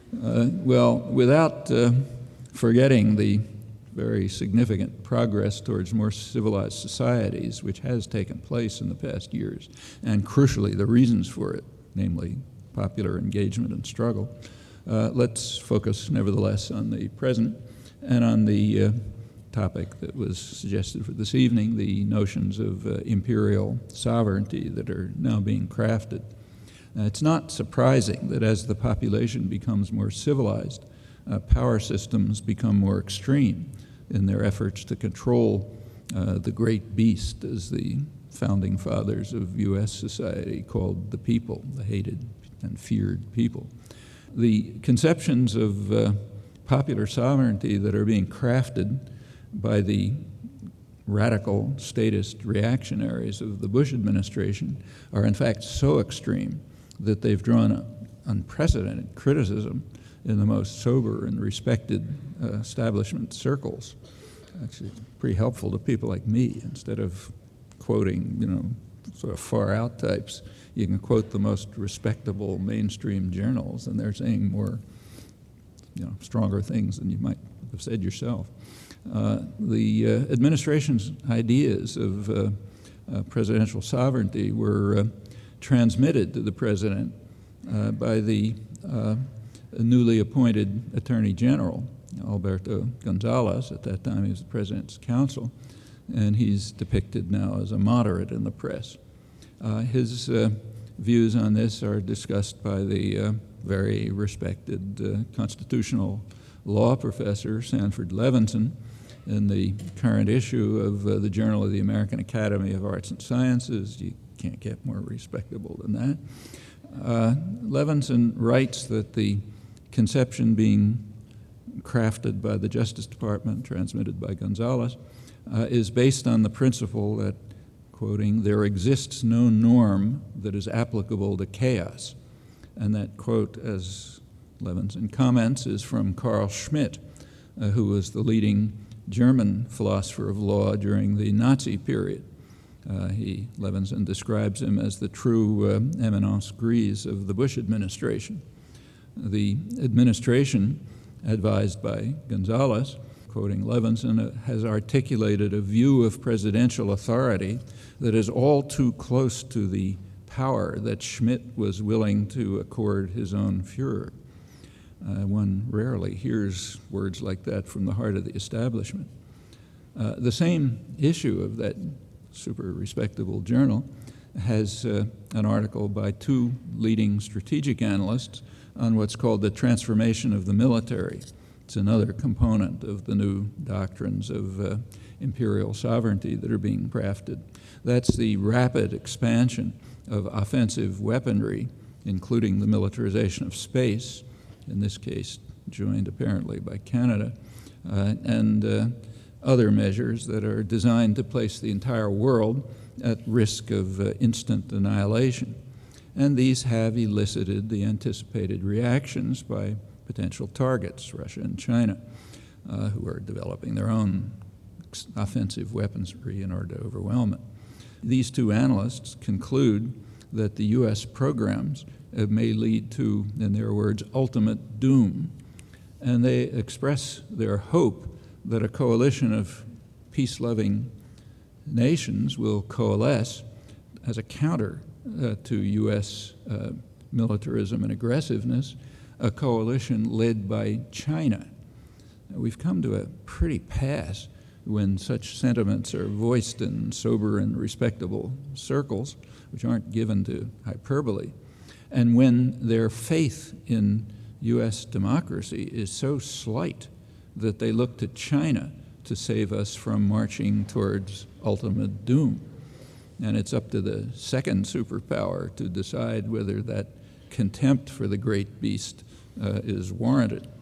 Well, without forgetting the very significant progress towards more civilized societies, which has taken place in the past years, and crucially the reasons for it, namely popular engagement and struggle, let's focus nevertheless on the present and on the topic that was suggested for this evening, the notions of imperial sovereignty that are now being crafted. It's not surprising that as the population becomes more civilized, power systems become more extreme in their efforts to control the great beast, as the founding fathers of U.S. society called the people, the hated and feared people. The conceptions of popular sovereignty that are being crafted by the radical statist reactionaries of the Bush administration are in fact so extreme that they've drawn unprecedented criticism in the most sober and respected establishment circles. Actually, it's pretty helpful to people like me. Instead of quoting, sort of far-out types, you can quote the most respectable mainstream journals, and they're saying more, stronger things than you might have said yourself. The administration's ideas of presidential sovereignty were transmitted to the president by the newly appointed Attorney General, Alberto Gonzales. At that time, he was the president's counsel, and he's depicted now as a moderate in the press. His views on this are discussed by the very respected constitutional law professor, Sanford Levinson, in the current issue of the Journal of the American Academy of Arts and Sciences. You can't get more respectable than that. Levinson writes that the conception being crafted by the Justice Department, transmitted by Gonzales, is based on the principle that, quoting, there exists no norm that is applicable to chaos. And that quote, as Levinson comments, is from Carl Schmitt, who was the leading German philosopher of law during the Nazi period. Levinson describes him as the true eminence grise of the Bush administration. The administration, advised by Gonzales, quoting Levinson, has articulated a view of presidential authority that is all too close to the power that Schmitt was willing to accord his own Führer. One rarely hears words like that from the heart of the establishment. The same issue of that super respectable journal has an article by two leading strategic analysts on what's called the transformation of the military. It's another component of the new doctrines of imperial sovereignty that are being crafted. That's the rapid expansion of offensive weaponry, including the militarization of space, in this case joined apparently by Canada, and other measures that are designed to place the entire world at risk of instant annihilation. And these have elicited the anticipated reactions by potential targets, Russia and China, who are developing their own offensive weaponry in order to overwhelm it. These two analysts conclude that the U.S. programs may lead to, in their words, ultimate doom. And they express their hope that a coalition of peace-loving nations will coalesce as a counter to U.S. militarism and aggressiveness, a coalition led by China. We've come to a pretty pass when such sentiments are voiced in sober and respectable circles, which aren't given to hyperbole, and when their faith in U.S. democracy is so slight that they look to China to save us from marching towards ultimate doom. And it's up to the second superpower to decide whether that contempt for the great beast is warranted.